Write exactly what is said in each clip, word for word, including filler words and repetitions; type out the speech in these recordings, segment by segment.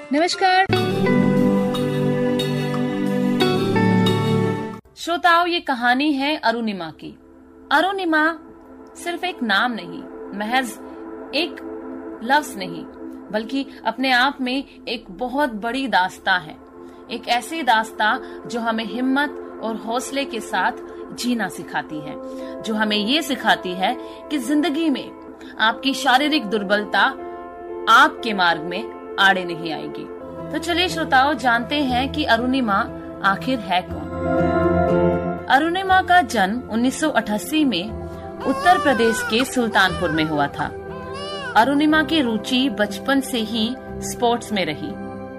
नमस्कार श्रोताओ, ये कहानी है अरुणिमा की। अरुणिमा सिर्फ एक नाम नहीं, महज एक लफ्ज नहीं, बल्कि अपने आप में एक बहुत बड़ी दास्तां है। एक ऐसी दास्तां जो हमें हिम्मत और हौसले के साथ जीना सिखाती है, जो हमें ये सिखाती है कि जिंदगी में आपकी शारीरिक दुर्बलता आपके मार्ग में आड़े नहीं आएगी। तो चलिए श्रोताओं, जानते हैं कि अरुणिमा आखिर है कौन। अरुणिमा का जन्म उन्नीस सौ अठासी में उत्तर प्रदेश के सुल्तानपुर में हुआ था। अरुणिमा की रुचि बचपन से ही स्पोर्ट्स में रही,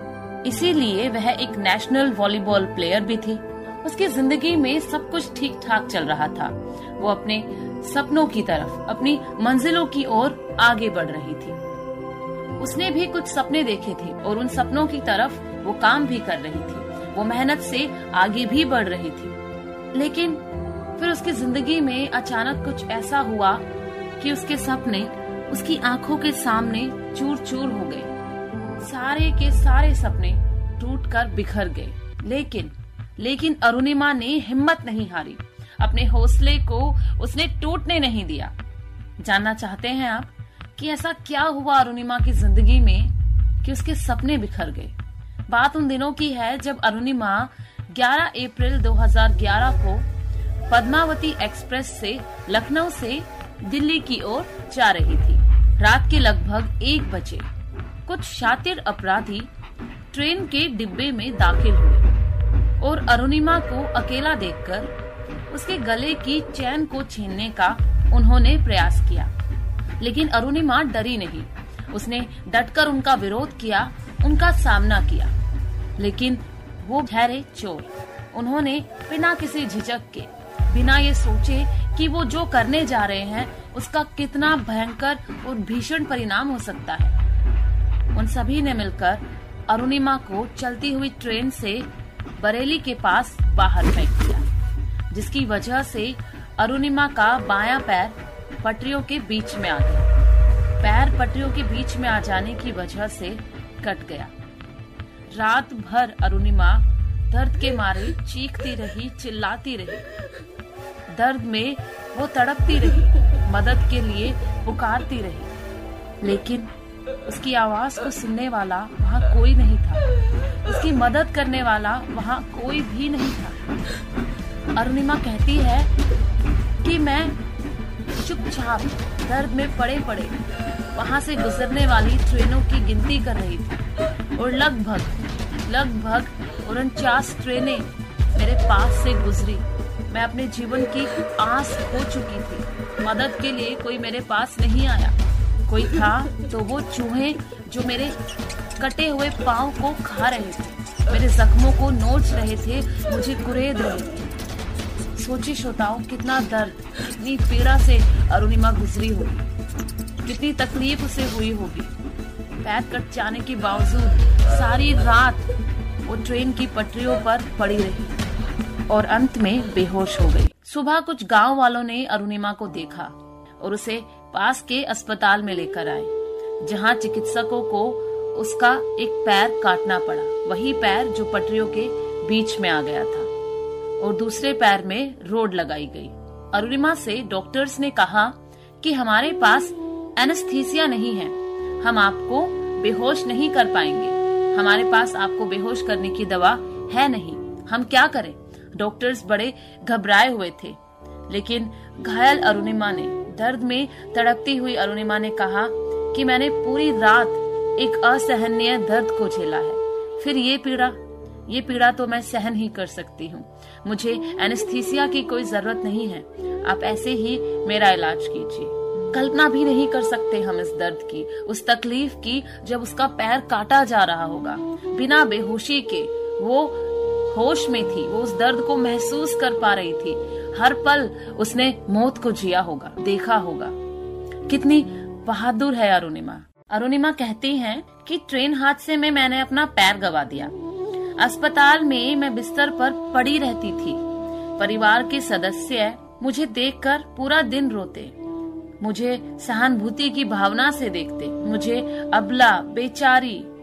इसीलिए वह एक नेशनल वॉलीबॉल प्लेयर भी थी। उसकी जिंदगी में सब कुछ ठीक ठाक चल रहा था। वो अपने सपनों की तरफ, अपनी मंजिलों की ओर आगे बढ़ रही थी। उसने भी कुछ सपने देखे थे और उन सपनों की तरफ वो काम भी कर रही थी। वो मेहनत से आगे भी बढ़ रही थी। लेकिन फिर उसकी जिंदगी में अचानक कुछ ऐसा हुआ कि उसके सपने उसकी आंखों के सामने चूर चूर हो गए। सारे के सारे सपने टूटकर बिखर गए। लेकिन लेकिन अरुणिमा ने हिम्मत नहीं हारी। अपने हौसले को उसने टूटने नहीं दिया। जानना चाहते हैं आप कि ऐसा क्या हुआ अरुणिमा की जिंदगी में कि उसके सपने बिखर गए? बात उन दिनों की है जब अरुणिमा ग्यारह अप्रैल दो हज़ार ग्यारह को पद्मावती एक्सप्रेस से लखनऊ से दिल्ली की ओर जा रही थी। रात के लगभग एक बजे कुछ शातिर अपराधी ट्रेन के डिब्बे में दाखिल हुए और अरुणिमा को अकेला देखकर उसके गले की चैन को छीनने का उन्होंने प्रयास किया। लेकिन अरुणिमा डरी नहीं। उसने डटकर उनका विरोध किया, उनका सामना किया। लेकिन वो ठहरे चोर। उन्होंने बिना किसी झिझक के, बिना ये सोचे कि वो जो करने जा रहे हैं उसका कितना भयंकर और भीषण परिणाम हो सकता है, उन सभी ने मिलकर अरुणिमा को चलती हुई ट्रेन से बरेली के पास बाहर फेंक दिया, जिसकी वजह से अरुणिमा का बायां पैर पटरियों के बीच में आ गया। पैर पटरियों के बीच में आ जाने की वजह से कट गया। रात भर अरुणिमा दर्द के मारे चीखती रही, चिल्लाती रही। दर्द में वो तड़पती रही, मदद के लिए पुकारती रही। लेकिन उसकी आवाज को सुनने वाला वहाँ कोई नहीं था। उसकी मदद करने वाला वहाँ कोई भी नहीं था। अरुणिमा कहती है कि मैं चुपचाप दर्द में पड़े पड़े वहां से गुजरने वाली ट्रेनों की गिनती कर रही थी और लगभग लगभग उनचास ट्रेनें मेरे पास से गुजरी। मैं अपने जीवन की आस खो चुकी थी। मदद के लिए कोई मेरे पास नहीं आया। कोई था तो वो चूहे जो मेरे कटे हुए पांव को खा रहे थे, मेरे जख्मों को नोच रहे थे, मुझे कुरेद रहे थे। सोचिए श्रोताओं, कितना दर्द, कितनी पीड़ा से अरुणिमा गुजरी होगी, कितनी तकलीफ उसे हुई होगी। पैर कट जाने के बावजूद सारी रात वो ट्रेन की पटरियों पर पड़ी रही और अंत में बेहोश हो गई। सुबह कुछ गांव वालों ने अरुणिमा को देखा और उसे पास के अस्पताल में लेकर आए, जहां चिकित्सकों को उसका एक पैर काटना पड़ा। वही पैर जो पटरियों के बीच में आ गया था और दूसरे पैर में रोड लगाई गई। अरुणिमा से डॉक्टर्स ने कहा कि हमारे पास एनेस्थीसिया नहीं है, हम आपको बेहोश नहीं कर पाएंगे, हमारे पास आपको बेहोश करने की दवा है नहीं, हम क्या करें। डॉक्टर्स बड़े घबराए हुए थे। लेकिन घायल अरुणिमा ने, दर्द में तड़पती हुई अरुणिमा ने कहा कि मैंने पूरी रात एक असहनीय दर्द को झेला है। फिर ये पीड़ा ये पीड़ा तो मैं सहन ही कर सकती हूँ। मुझे एनेस्थीसिया की कोई जरूरत नहीं है। आप ऐसे ही मेरा इलाज कीजिए। कल्पना भी नहीं कर सकते हम इस दर्द की, उस तकलीफ की जब उसका पैर काटा जा रहा होगा। बिना बेहोशी के वो होश में थी, वो उस दर्द को महसूस कर पा रही थी। हर पल उसने मौत को जिया होगा, देखा होगा। कितनी बहादुर है अरुणिमा। अरुणिमा कहती हैं कि ट्रेन हादसे में मैंने अपना पैर गवा दिया। अस्पताल में मैं बिस्तर पर पड़ी रहती थी। परिवार के सदस्य मुझे देखकर पूरा दिन रोते, मुझे सहानुभूति की भावना से देखते, मुझे अबला, बेचारी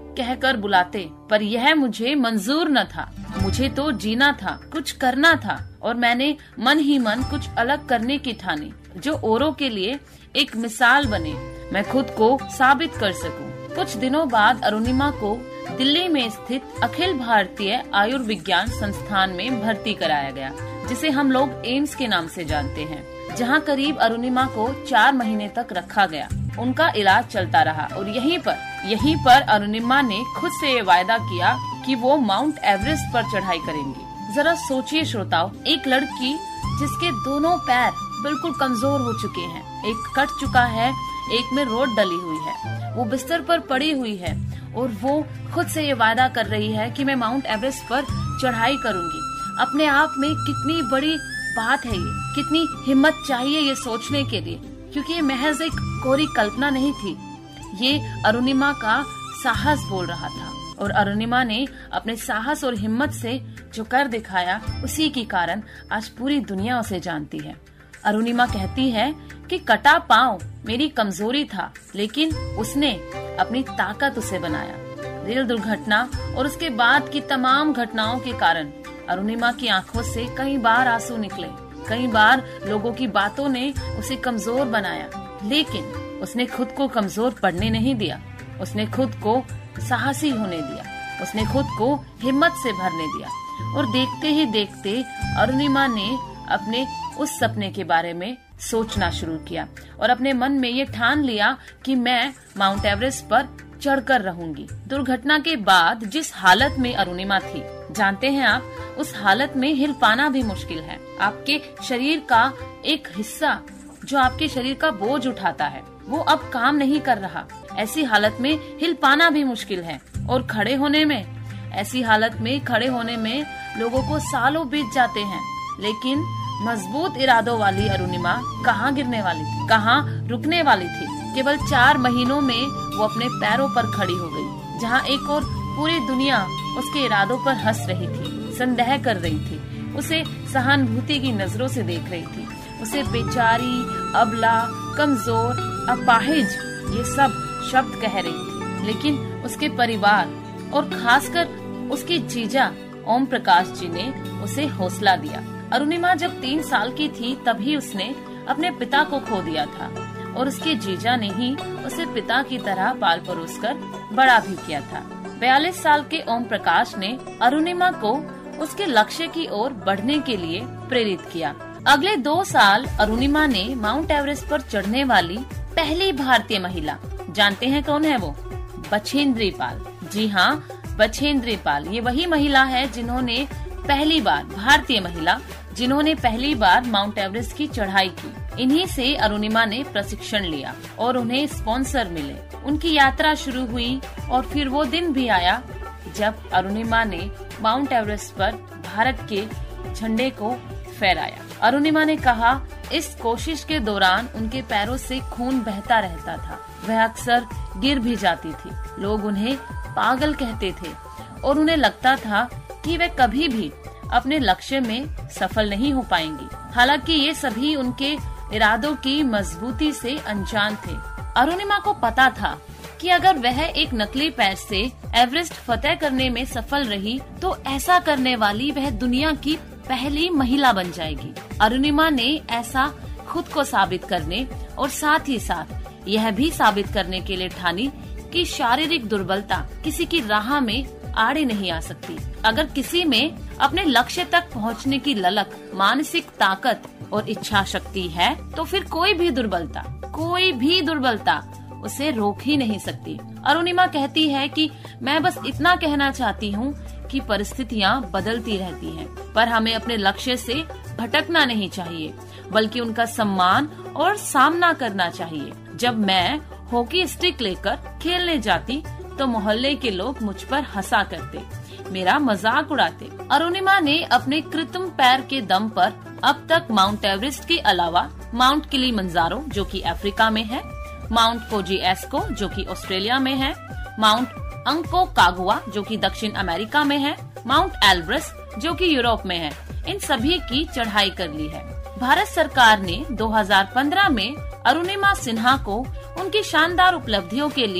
कहकर बुलाते, पर यह मुझे मंजूर न था। मुझे तो जीना था, कुछ करना था, और मैंने मन ही मन कुछ अलग करने की ठानी, जो औरों के लिए एक मिसाल बने, मैं खुद को साबित कर सकूं। कुछ दिनों बाद अरुणिमा को दिल्ली में स्थित अखिल भारतीय आयुर्विज्ञान संस्थान में भर्ती कराया गया, जिसे हम लोग एम्स के नाम से जानते हैं, जहां करीब अरुणिमा को चार महीने तक रखा गया। उनका इलाज चलता रहा और यहीं पर यहीं पर अरुणिमा ने खुद से ये वायदा किया कि वो माउंट एवरेस्ट पर चढ़ाई करेंगी। जरा सोचिए श्रोताओ, एक लड़की जिसके दोनों पैर बिल्कुल कमजोर हो चुके हैं, एक कट चुका है, एक में रोड डली हुई है, वो बिस्तर पर पड़ी हुई है और वो खुद से ये वायदा कर रही है कि मैं माउंट एवरेस्ट पर चढ़ाई करूंगी। अपने आप में कितनी बड़ी बात है ये, कितनी हिम्मत चाहिए ये सोचने के लिए, क्योंकि ये महज एक कोरी कल्पना नहीं थी, ये अरुणिमा का साहस बोल रहा था। और अरुणिमा ने अपने साहस और हिम्मत से जो कर दिखाया, उसी के कारण आज पूरी दुनिया उसे जानती है। अरुणिमा कहती है कि कटा पांव मेरी कमजोरी था, लेकिन उसने अपनी ताकत उसे बनाया। रेल दुर्घटना और उसके बाद की तमाम घटनाओं के कारण अरुणिमा की आंखों से कई बार आंसू निकले, कई बार लोगों की बातों ने उसे कमजोर बनाया, लेकिन उसने खुद को कमजोर पड़ने नहीं दिया। उसने खुद को साहसी होने दिया, उसने खुद को हिम्मत से भरने दिया। और देखते ही देखते अरुणिमा ने अपने उस सपने के बारे में सोचना शुरू किया और अपने मन में ये ठान लिया कि मैं माउंट एवरेस्ट पर चढ़कर रहूंगी। दुर्घटना के बाद जिस हालत में अरुणिमा थी, जानते हैं आप, उस हालत में हिल पाना भी मुश्किल है। आपके शरीर का एक हिस्सा जो आपके शरीर का बोझ उठाता है, वो अब काम नहीं कर रहा। ऐसी हालत में हिल पाना भी मुश्किल है और खड़े होने में, ऐसी हालत में खड़े होने में लोगों को सालों बीत जाते हैं। लेकिन मजबूत इरादों वाली अरुणिमा कहाँ गिरने वाली थी, कहाँ रुकने वाली थी। केवल चार महीनों में वो अपने पैरों पर खड़ी हो गई, जहाँ एक और पूरी दुनिया उसके इरादों पर हंस रही थी, संदेह कर रही थी, उसे सहानुभूति की नजरों से देख रही थी, उसे बेचारी, अबला, कमजोर, अपाहिज ये सब शब्द कह रही थी। लेकिन उसके परिवार और खासकर उसके जीजा ओम प्रकाश जी ने उसे हौसला दिया। अरुणिमा जब तीन साल की थी तभी उसने अपने पिता को खो दिया था और उसके जीजा ने ही उसे पिता की तरह पाल परोस कर बड़ा भी किया था। बयालीस साल के ओम प्रकाश ने अरुणिमा को उसके लक्ष्य की ओर बढ़ने के लिए प्रेरित किया। अगले दो साल अरुणिमा ने माउंट एवरेस्ट पर चढ़ने वाली पहली भारतीय महिला, जानते हैं कौन है वो? बछेंद्री पाल। जी हाँ, बछेंद्री पाल। ये वही महिला है जिन्होंने पहली बार, भारतीय महिला जिन्होंने पहली बार माउंट एवरेस्ट की चढ़ाई की। इन्हीं से अरुणिमा ने प्रशिक्षण लिया और उन्हें स्पॉन्सर मिले। उनकी यात्रा शुरू हुई और फिर वो दिन भी आया जब अरुणिमा ने माउंट एवरेस्ट पर भारत के झंडे को फहराया। अरुणिमा ने कहा, इस कोशिश के दौरान उनके पैरों से खून बहता रहता था, वह अक्सर गिर भी जाती थी। लोग उन्हें पागल कहते थे और उन्हें लगता था कि वे कभी भी अपने लक्ष्य में सफल नहीं हो पाएंगी। हालांकि ये सभी उनके इरादों की मजबूती से अनजान थे। अरुणिमा को पता था कि अगर वह एक नकली पैर से एवरेस्ट फतेह करने में सफल रही तो ऐसा करने वाली वह दुनिया की पहली महिला बन जाएगी। अरुणिमा ने ऐसा खुद को साबित करने और साथ ही साथ यह भी साबित करने के लिए ठानी कि शारीरिक दुर्बलता किसी की राह में आड़े नहीं आ सकती। अगर किसी में अपने लक्ष्य तक पहुंचने की ललक, मानसिक ताकत और इच्छा शक्ति है तो फिर कोई भी दुर्बलता, कोई भी दुर्बलता उसे रोक ही नहीं सकती। अरुणिमा कहती है कि मैं बस इतना कहना चाहती हूँ कि परिस्थितियाँ बदलती रहती हैं, पर हमें अपने लक्ष्य से भटकना नहीं चाहिए, बल्कि उनका सम्मान और सामना करना चाहिए। जब मैं हॉकी स्टिक लेकर खेलने जाती तो मोहल्ले के लोग मुझ पर हंसा करते, मेरा मजाक उड़ाते। अरुणिमा ने अपने कृत्रिम पैर के दम पर अब तक माउंट एवरेस्ट के अलावा माउंट किलिमंजारो जो कि अफ्रीका में है, माउंट कोजी एस्को जो कि ऑस्ट्रेलिया में है, माउंट अंकोकागुआ जो कि दक्षिण अमेरिका में है, माउंट एल्ब्रस जो कि यूरोप में है, इन सभी की चढ़ाई कर ली है। भारत सरकार ने दो हज़ार पंद्रह में अरुणिमा सिन्हा को उनकी शानदार उपलब्धियों के लिए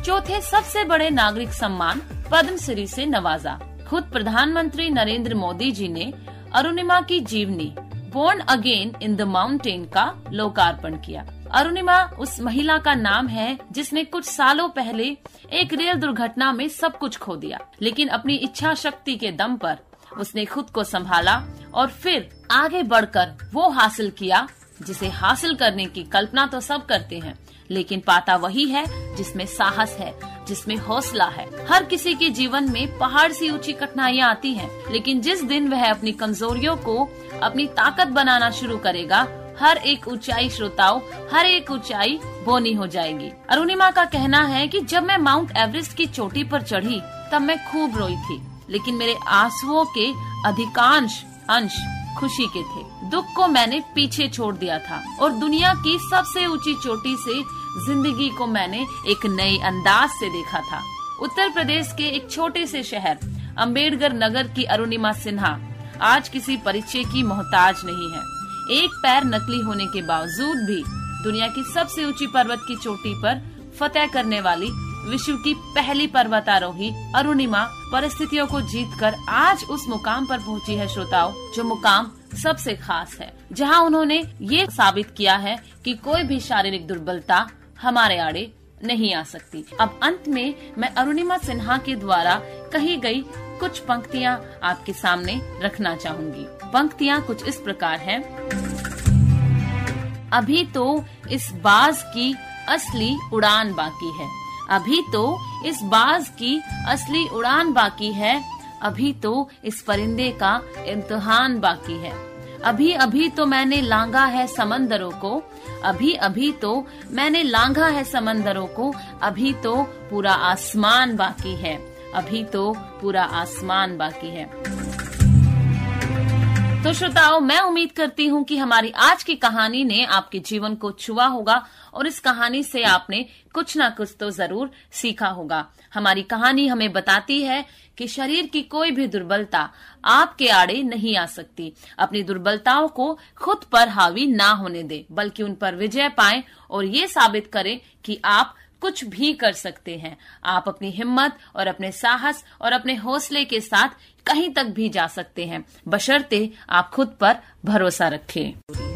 चौथे सबसे बड़े नागरिक सम्मान पद्मश्री से नवाजा। खुद प्रधानमंत्री नरेंद्र मोदी जी ने अरुणिमा की जीवनी Born Again in the Mountain का लोकार्पण किया। अरुणिमा उस महिला का नाम है जिसने कुछ सालों पहले एक रेल दुर्घटना में सब कुछ खो दिया, लेकिन अपनी इच्छा शक्ति के दम पर उसने खुद को संभाला और फिर आगे बढ़कर वो हासिल किया जिसे हासिल करने की कल्पना तो सब करते हैं, लेकिन पाता वही है जिसमें साहस है, जिसमें हौसला है। हर किसी के जीवन में पहाड़ सी ऊंची कठिनाइयाँ आती हैं, लेकिन जिस दिन वह अपनी कमजोरियों को अपनी ताकत बनाना शुरू करेगा, हर एक ऊंचाई श्रोताओं हर एक ऊंचाई बोनी हो जाएगी। अरुणिमा का कहना है कि जब मैं माउंट एवरेस्ट की चोटी पर चढ़ी तब मैं खूब रोई थी, लेकिन मेरे आंसुओं के अधिकांश अंश खुशी के थे। दुख को मैंने पीछे छोड़ दिया था और दुनिया की सबसे ऊंची चोटी से जिंदगी को मैंने एक नए अंदाज से देखा था। उत्तर प्रदेश के एक छोटे से शहर अम्बेडकर नगर की अरुणिमा सिन्हा आज किसी परिचय की मोहताज नहीं है। एक पैर नकली होने के बावजूद भी दुनिया की सबसे ऊंची पर्वत की चोटी पर फतेह करने वाली विश्व की पहली पर्वतारोही अरुणिमा परिस्थितियों को जीतकर आज उस मुकाम पर पहुंची है श्रोताओं, जो मुकाम सबसे खास है, जहां उन्होंने ये साबित किया है कि कोई भी शारीरिक दुर्बलता हमारे आड़े नहीं आ सकती। अब अंत में मैं अरुणिमा सिन्हा के द्वारा कही गई कुछ पंक्तियां आपके सामने रखना चाहूंगी। पंक्तियां कुछ इस प्रकार हैं। अभी तो इस बाज की असली उड़ान बाकी है, अभी तो इस बाज की असली उड़ान बाकी है, अभी तो इस परिंदे का इम्तिहान बाकी है। अभी अभी तो मैंने लांघा है समंदरों को, अभी अभी तो मैंने लांघा है समंदरों को, अभी तो पूरा आसमान बाकी है, अभी तो पूरा आसमान बाकी है। तो श्रोताओं, मैं उम्मीद करती हूँ कि हमारी आज की कहानी ने आपके जीवन को छुआ होगा और इस कहानी से आपने कुछ ना कुछ तो जरूर सीखा होगा। हमारी कहानी हमें बताती है कि शरीर की कोई भी दुर्बलता आपके आड़े नहीं आ सकती। अपनी दुर्बलताओं को खुद पर हावी ना होने दे, बल्कि उन पर विजय पाएं और ये साबित करें कि आप कुछ भी कर सकते हैं। आप अपनी हिम्मत और अपने साहस और अपने हौसले के साथ कहीं तक भी जा सकते हैं, बशर्ते आप खुद पर भरोसा रखें।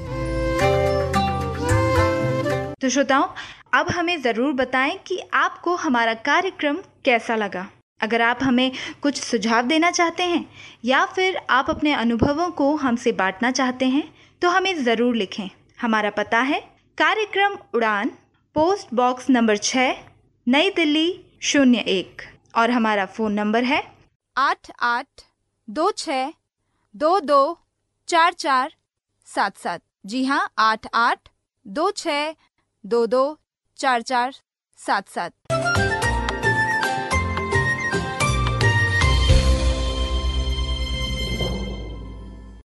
तो श्रोताओं, अब हमें जरूर बताएं कि आपको हमारा कार्यक्रम कैसा लगा। अगर आप हमें कुछ सुझाव देना चाहते हैं या फिर आप अपने अनुभवों को हमसे बांटना चाहते हैं तो हमें ज़रूर लिखें। हमारा पता है कार्यक्रम उड़ान, पोस्ट बॉक्स नंबर छः, नई दिल्ली शून्य एक, और हमारा फ़ोन नंबर है आठ आठ दो छः दो दो चार चार सात सात। जी हाँ, आठ आठ दो छः दो दो चार चार सात सात।